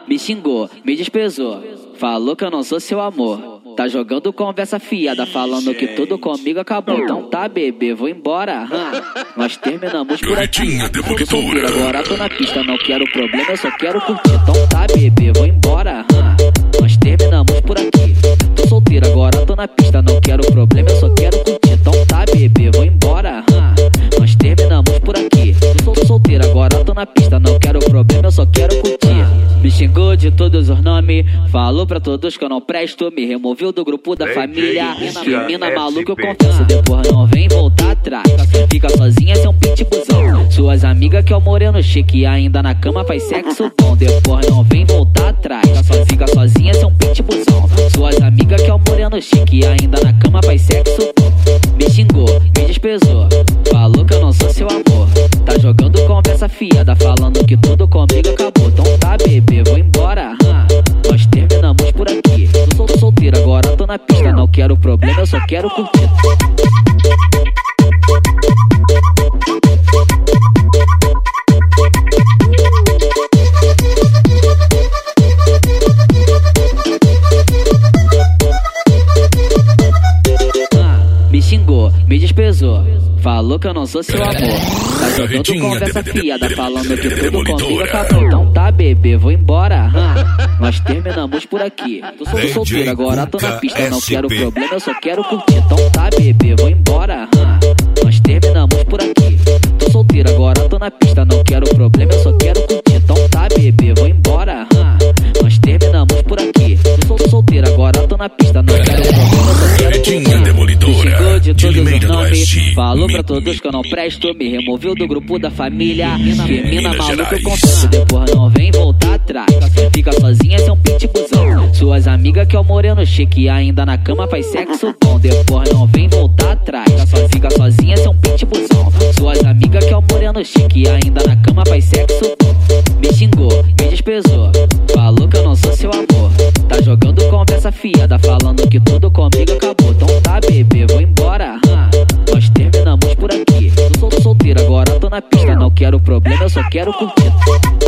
Me xingou, me desprezou, falou que eu não sou seu amor. Tá jogando conversa fiada, falando que tudo comigo acabou. Então tá, bebê, vou embora. Nós terminamos por aqui. Tô solteiro, agora tô na pista, não quero problema, eu só quero curtir. Então tá, bebê, vou embora. Nós terminamos por aqui. Tô solteiro, agora tô na pista, não quero problema, eu só quero curtir. Então tá, bebê, vou embora. Nós terminamos por aqui. Tô solteiro, agora tô na pista, não quero problema, eu só quero curtir. Me xingou de todos os nomes, falou pra todos que eu não presto, me removeu do grupo da família. Que mina maluca eu confesso, depois não vem voltar atrás. Fica sozinha, cê é um pitbullzão. Suas amigas que é o moreno chique, ainda na cama faz sexo bom. Depois não vem voltar atrás. Fica sozinha, cê é um pitbullzão. Suas amigas que é o moreno chique, ainda na cama faz sexo bom. Me xingou, me desprezou, falou que eu não sou seu amor. Tá jogando conversa fiada, falando que tudo comigo acabou. Então tá, bebê, vou embora. Nós terminamos por aqui. Tô solteiro, agora tô na pista, não quero problema, eu só quero curtir. Me xingou, me desprezou, falou que eu não sou seu amor. Tá jogando conversa fiada, falando que tudo comigo acabou. Então tá, bebê, vou embora. Nós terminamos por aqui. Tô solteiro, agora tô na pista, não quero problema, eu só quero curtir. Então tá, bebê, vou embora. Nós terminamos por aqui. Tô solteiro, agora tô na pista, não quero problema, eu só quero curtir. Então tá, bebê, vou embora. Nós terminamos por aqui. Tô solteiro, agora tô na pista, não quero problema, eu só quero curtir. De todos os nomes, falou pra todos que eu não presto, me removeu do grupo da família. Que mina maluca eu confesso, depois não vem voltar atrás. Fica sozinha, cê é um pitbullzão. Suas amigas que é o moreno chique, ainda na cama faz sexo bom. Depois não vem voltar atrás. Fica sozinha, cê é um pitbullzão. Suas amigas que é o moreno chique, ainda na cama faz sexo bom. Me xingou, me desprezou, falou que eu não sou seu amor. Tá jogando conversa fiada, falando que tudo comigo acabou. Então tá, bebê, vou embora. Nós terminamos por aqui. Tô solteiro, agora tô na pista, não quero problema, eu só quero curtir.